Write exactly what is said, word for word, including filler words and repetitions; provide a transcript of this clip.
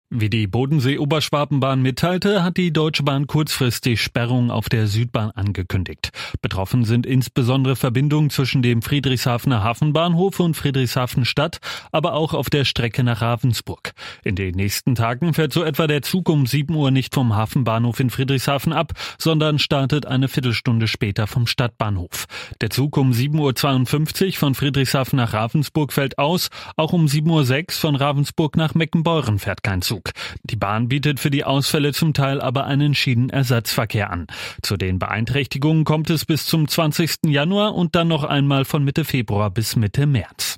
Wie die Bodensee-Oberschwabenbahn mitteilte, hat die Deutsche Bahn kurzfristig Sperrungen auf der Südbahn angekündigt. Betroffen sind insbesondere Verbindungen zwischen dem Friedrichshafener Hafenbahnhof und Friedrichshafen Stadt, aber auch auf der Strecke nach Ravensburg. In den nächsten Tagen fährt so etwa der Zug um sieben Uhr nicht vom Hafenbahnhof in Friedrichshafen ab, sondern startet eine Viertelstunde später vom Stadtbahnhof. Der Zug um sieben Uhr zweiundfünfzig von Friedrichshafen nach Ravensburg fällt aus, auch um sieben Uhr sechs von Ravensburg nach Meckenbeuren fährt kein Zug. Die Bahn bietet für die Ausfälle zum Teil aber einen Schienenersatzverkehr an. Zu den Beeinträchtigungen kommt es bis zum zwanzigsten Januar und dann noch einmal von Mitte Februar bis Mitte März.